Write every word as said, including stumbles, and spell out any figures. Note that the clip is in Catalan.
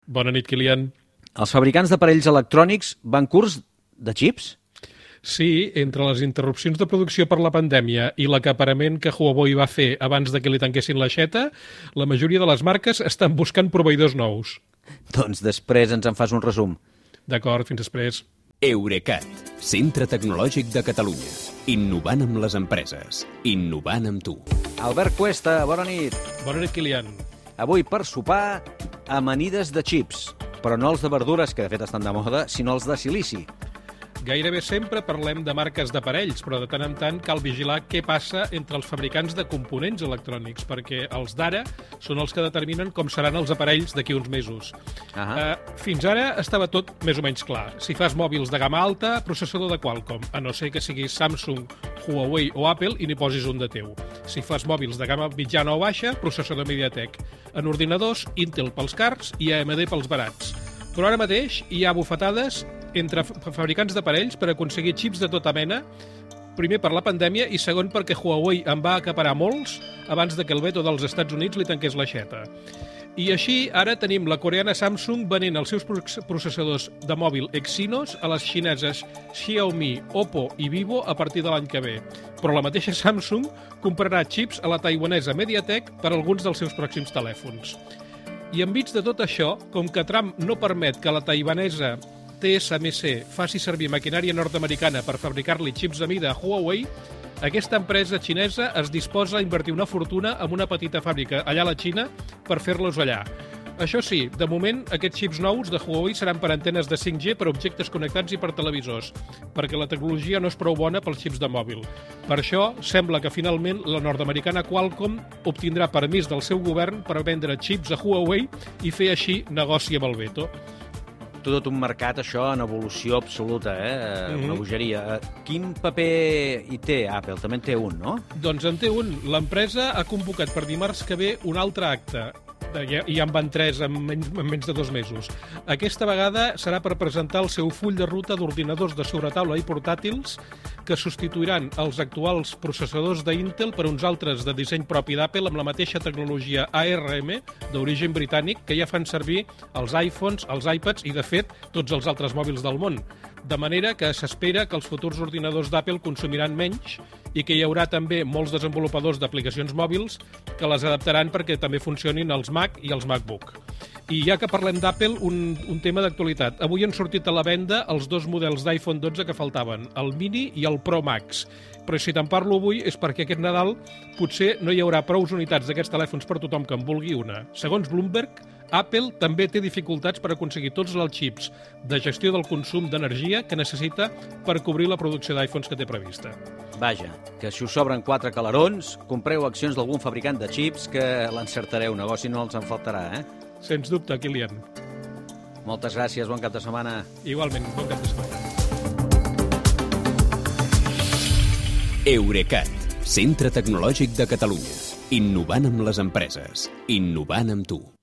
Bona nit, Kilian. Els fabricants d'aparells electrònics van curts de xips? Sí, entre les interrupcions de producció per la pandèmia i l'acaparament que Huawei va fer abans de que li tanquessin l'aixeta, la majoria de les marques estan buscant proveïdors nous. Doncs després ens en fas un resum. D'acord, fins després. Eurecat, centre tecnològic de Catalunya. Innovant amb les empreses. Innovant amb tu. Albert Cuesta, bona nit. Bona nit, Kilian. Avui per sopar, amanides de xips. Però no els de verdures, que de fet estan de moda, sinó els de silici. Gairebé sempre parlem de marques d'aparells, però de tant en tant cal vigilar què passa entre els fabricants de components electrònics, perquè els d'ara són els que determinen com seran els aparells d'aquí uns mesos. Uh -huh. uh, fins ara estava tot més o menys clar. Si fas mòbils de gamma alta, processador de Qualcomm, a no ser que siguis Samsung, Huawei o Apple i n'hi posis un de teu. Si fas mòbils de gamma mitjana o baixa, processador MediaTek. En ordinadors, Intel pels cars i A M D pels barats. Però ara mateix hi ha bufetades entre fabricants d'aparells per aconseguir xips de tota mena, primer per la pandèmia i segon perquè Huawei en va acaparar molts abans de que el veto dels Estats Units li tanqués l'aixeta. I així, ara tenim la coreana Samsung venent els seus processadors de mòbil Exynos a les xineses Xiaomi, Oppo i Vivo a partir de l'any que ve. Però la mateixa Samsung comprarà xips a la taiwanesa MediaTek per a alguns dels seus pròxims telèfons. I enmig de tot això, com que Trump no permet que la taiwanesa T S M C faci servir maquinària nord-americana per fabricar-li xips a mida a Huawei, aquesta empresa xinesa es disposa a invertir una fortuna en una petita fàbrica allà a la Xina per fer-los allà. Això sí, de moment, aquests xips nous de Huawei seran per antenes de cinc G per objectes connectats i per televisors, perquè la tecnologia no és prou bona pels xips de mòbil. Per això, sembla que finalment la nord-americana Qualcomm obtindrà permís del seu govern per vendre xips a Huawei i fer així negoci amb el veto. Tot un mercat, això, en evolució absoluta, eh? Mm-hmm. Una bogeria. Quin paper hi té Apple? També en té un, no? Doncs en té un. L'empresa ha convocat per dimarts que ve un altre acte. I ja en van tres en menys, en menys de dos mesos. Aquesta vegada serà per presentar el seu full de ruta d'ordinadors de sobretaula i portàtils que substituiran els actuals processadors d'Intel per uns altres de disseny propi d'Apple amb la mateixa tecnologia A R M d'origen britànic que ja fan servir els iPhones, els iPads i, de fet, tots els altres mòbils del món. De manera que s'espera que els futurs ordinadors d'Apple consumiran menys i que hi haurà també molts desenvolupadors d'aplicacions mòbils que les adaptaran perquè també funcionin els Mac i els MacBook. I ja que parlem d'Apple, un, un tema d'actualitat. Avui han sortit a la venda els dos models d'iPhone dotze que faltaven, el Mini i el Pro Max. Però si te'n parlo avui és perquè aquest Nadal potser no hi haurà prous unitats d'aquests telèfons per tothom que en vulgui una. Segons Bloomberg, Apple també té dificultats per aconseguir tots els xips de gestió del consum d'energia que necessita per cobrir la producció d'iPhones que té prevista. Vaja, que si us sobren quatre calarons, compreu accions d'algun fabricant de xips que l'encertareu, negoci no els en faltarà, eh? Sens dubte, Kilian. Moltes gràcies, bon cap de setmana. Igualment, bon cap de setmana. Eurecat, centre tecnològic de Catalunya. Innovant amb les empreses. Innovant amb tu.